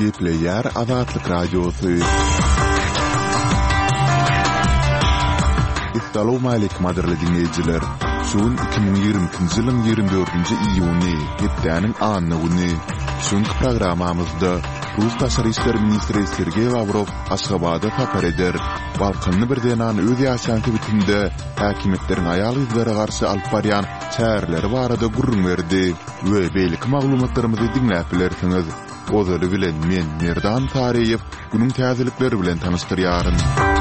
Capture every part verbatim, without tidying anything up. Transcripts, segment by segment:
Gepleyer Azatlyk Radiosu. Assalamu alaykum adyrly dinleyijiler. Şuun iki bin ýigrimiki ýylyň ýigirme dördünji iýuny, hepdäniň anyny. Şuňky programamyzda Rus Taşary işleri ministri Sergey Lavrov Aşgabatda tapar eder. Balkanny birden an öz ýaşanty bitinde häkimetleriň aýal ýüzlere garşy alyp barýan çäherleri barada gurrun berdi we beýlik maglumatlarymyzy dinläp bilersiňiz. Ozaly bilen men Merdan Tareýew günüň täzelikleri bilen tanystyryaryn.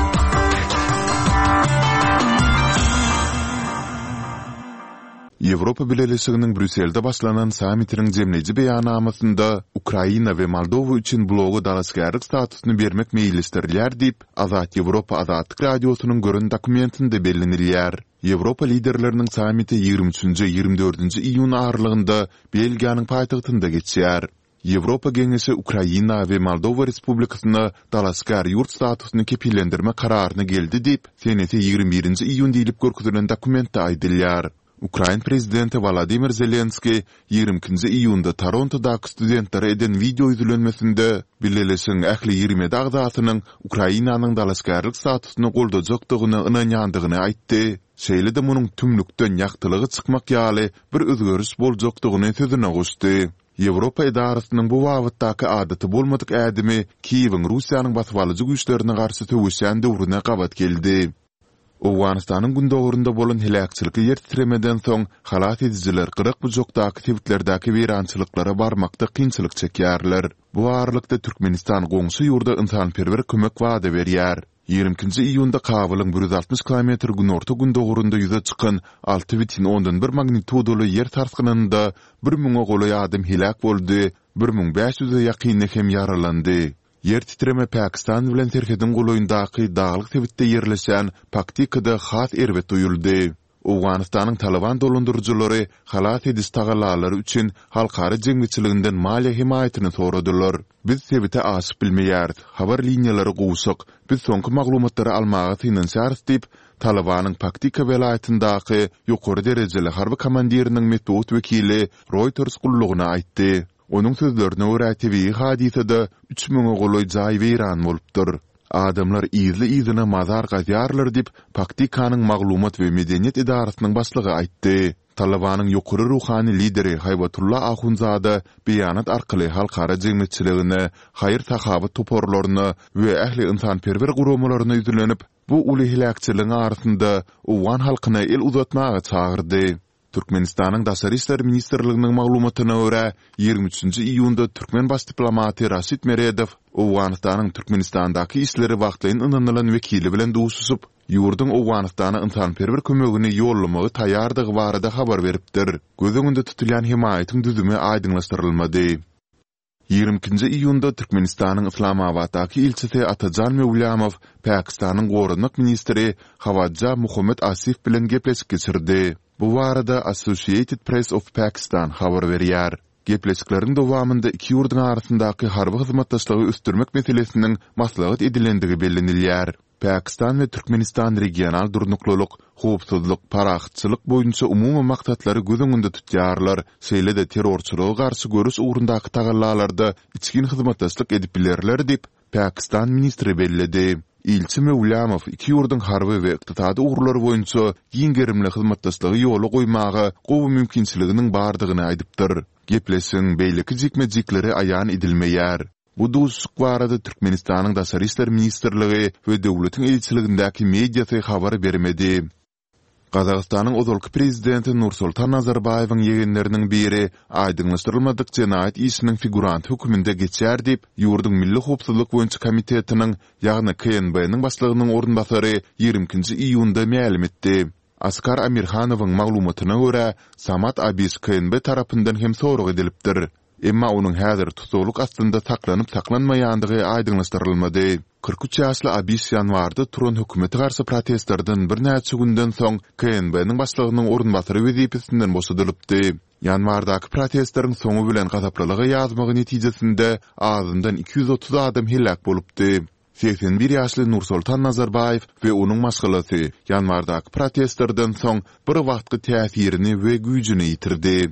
Ýewropa Birleşiginiň Brüsselde başlanan sammitiň jemleji beýanamasynda Ukraina we Moldova üçin blogy dalaşgarlyk statusyny bermek meýillistirler diýip Azat Ýewropa Azatlyk Radiosynyň görün dokumentinde bellenilýär. Ýewropa liderleriniň sammiti ýigirme üçünji ýigirme dördünji iýun aralygynda Belgiýanyň paýtagtynda geçýär. Ýewropa Geňeşi Ukraina we Moldova Respublikasyna dalaşgar ýurt statusyny kepillendirme kararyny geldi diýip seneti ýigirme birinji iýun diýilip görkezülen dokumentde aýdylýar. Ukraina prezidenti Volodymyr Zelenski ýigirme ikinji iýunda Torontodaky studentlere eden video ýüzlenmesinde Birleşen ähli ýigirme dagdatynyň Ukrainanyň dalaşgarlyk statusyny goldajakdygyny ynanýandygyny aýtdy. Şeýle de munyň tümlükden ýaktylygy çykmak ýaly bir özgörüş boljakdygyny sözüne goşdy. Ýewropa edarasynyň bu wagtdaky adaty bolmadyk ädimi Kiýewiň Russiýanyň baswalyjy güýçlerine garşy töwüşen döwrüne gabat geldi. Owganistanyň gündöwründe bolan helakçylyky ýer titremeden soň halat edijiler kırk bujokdaky tewitlerdaky weýrançylyklara barmakda kynçylyk çekýärler. Bu aralykda Türkmenistan goňşy ýurda ynsanperwer kömek wada berýär. ýigirme ikinji iýunda Kabylyň bir ýüz altymyş kilometr günorta gündöwründe ýüze çykan alty bitin ondan bir magnitudoly ýer sarsgynynda bir müňe goly adam helak boldy, bir müň beş ýüze ýakyny hem ýaralandy. Yer titreme Pakistan bilen Türkiýanyň goloýundaky daglyk tebitde ýerleşen Paktikada has erbet duýuldy. Owganistanyň Taliban dolandyrjylary halat edis tagallalary üçin halkara jemgyçiliginden maliýe himayatyny soradylar. Biz tebite aşyp bilmeýärdi. Habar liniýalary gowşak. Biz soňky maglumatlary almaga tynanýarys diýip Talibanyň Paktika welaýatyndaky ýokary derejeli harby komandiriniň metod wekili Reuters gullugyna aýtdy. Onun sözlerine göre tebii hadisede üç müňe goloy jaý weýran bolupdyr. Adamlar izli izine mazar gazyarlar dip Paktikanyň maglumat we medeniýet idarasynyň başlygy aýtdy. Talibanyň ýokary ruhany lideri Haybatullah Ahunzada beýanat arkaly halkara jemgyçiligine, haýyr sahabat toporlaryny we ähli ynsanperwer guramalaryna ýüzlenip bu uly helakçylygyň arasynda Owgan halkyna el uzatmaga çagyrdy. Türkmenistanyň Daşary işler ministrliginiň maglumatyna görä ýigirme üçünji iýunda Türkmen baş diplomaty Raşid Meredow Owganistanyň Türkmenistandaky işleri wagtlaryň ynanylan wekili bilen duşuşyp ýurdun Owganistana ynsanperwer kömegini ýollamagy taýýardygy barada habar beripdir. Göz öňünde tutulýan himayatyň düzümi aýdyňlaşdyrylmady. ýigirme ikinji iýunda Türkmenistanyň Islamabaddaky ilçisi Atajan Mevlamow Pakistanyň gorunmak ministri Hawajja Muhammad Asif bilen gepleşik geçirdi. Bu barada Associated Press of Pakistan habar berýär. Gepleşikleriň dowamında iki ýurdun arasyndaky harby hyzmatdaşlygy üstürmek meselesiniň maslahat edilendigi bellenilýär. Pakistan we Türkmenistan regional durnuklylyk, howpsuzlyk, parahatçylyk boýunça umumy maksatlary göz öňünde tutýarlar. Şeýle de terrorçylyga garşy görüş ugrundaky tagallalarda içkin hyzmatdaşlyk edip bilerler diýip Pakistan ministri belledi. İlçi Mevlamow iki ýurdun harby we ykdysady ugrulary boýunça giňgerimli hyzmatdaşlygy ýoly goýmagy gowy mümkinçiliginiň bardygyny aýdypdyr. Gepleşiň beýleki jikmejikleri aýan edilmeýär. Bu duşuk barada Türkmenistanyň Daşary işler ministrligi we döwletiň elçiligindäki mediýasy habar bermedi. Gazagystanyň ozalky prezidenti Nursultan Nazarbayewiň ýegenleriniň biri aýdyňlaşdyrylmadyk jenaýat işiniň figurant höküminde geçýär diýip ýurdun milli howpsuzlyk boýunça komitetiniň ýagny K N B-niň başlygynyň orunbasary ýigirme ikinji iýunda ma'lum etdi. Askar Amirhanowyň maglumatyna görä Samat Abis K N B tarapyndan hem sorag edilipdir. Emma onun häzir tutuluk aslında saklanyp saklanmaýandygy aýdyňlaşdyrylmady. kırk üç ýaşly Abis ýanwarda Turan hökümeti garşy protestlerden bir näçe günden soň K N B-niň başlygynyň orunbasary wezipesinden boşadylypdy. Ýanwardaky protestleriň soňu bilen gazaplalyga ýazmagy netijesinde azyndan iki ýüz otuz adam helak bolupdy. seksen bir ýaşly Nursultan Nazarbayew we onuň maşgalasy ýanwardaky protestlerden soň bir wagtky täsirini we güýjüni ýitirdi.